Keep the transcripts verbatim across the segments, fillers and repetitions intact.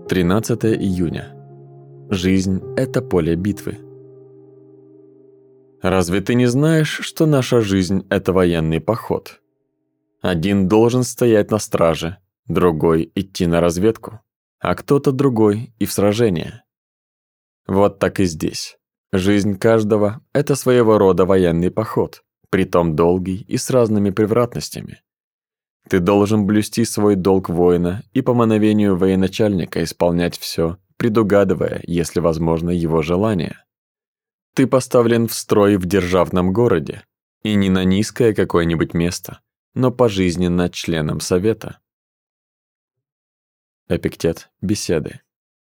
тринадцатое июня. Жизнь – это поле битвы. Разве ты не знаешь, что наша жизнь – это военный поход? Один должен стоять на страже, другой – идти на разведку, а кто-то другой – и в сражение. Вот так и здесь. Жизнь каждого – это своего рода военный поход, притом долгий и с разными превратностями. Ты должен блюсти свой долг воина и по мановению военачальника исполнять все, предугадывая, если возможно, его желания. Ты поставлен в строй в державном городе, и не на низкое какое-нибудь место, но пожизненно членом совета. Эпиктет. Беседы.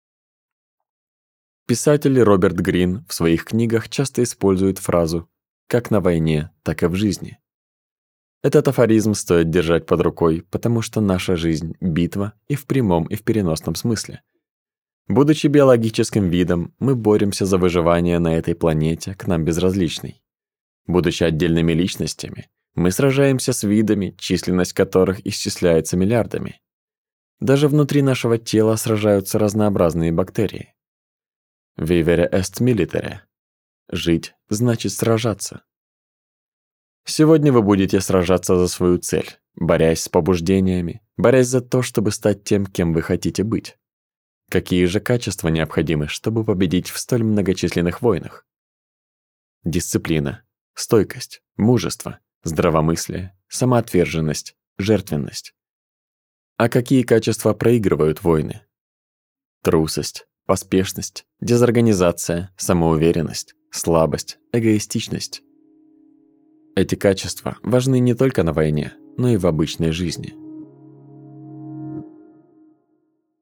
Писатель Роберт Грин в своих книгах часто использует фразу «как на войне, так и в жизни». Этот афоризм стоит держать под рукой, потому что наша жизнь – битва и в прямом, и в переносном смысле. Будучи биологическим видом, мы боремся за выживание на этой планете, к нам безразличной. Будучи отдельными личностями, мы сражаемся с видами, численность которых исчисляется миллиардами. Даже внутри нашего тела сражаются разнообразные бактерии. Vivere est militare. Жить значит сражаться. Сегодня вы будете сражаться за свою цель, борясь с побуждениями, борясь за то, чтобы стать тем, кем вы хотите быть. Какие же качества необходимы, чтобы победить в столь многочисленных войнах? Дисциплина, стойкость, мужество, здравомыслие, самоотверженность, жертвенность. А какие качества проигрывают войны? Трусость, поспешность, дезорганизация, самоуверенность, слабость, эгоистичность. Эти качества важны не только на войне, но и в обычной жизни.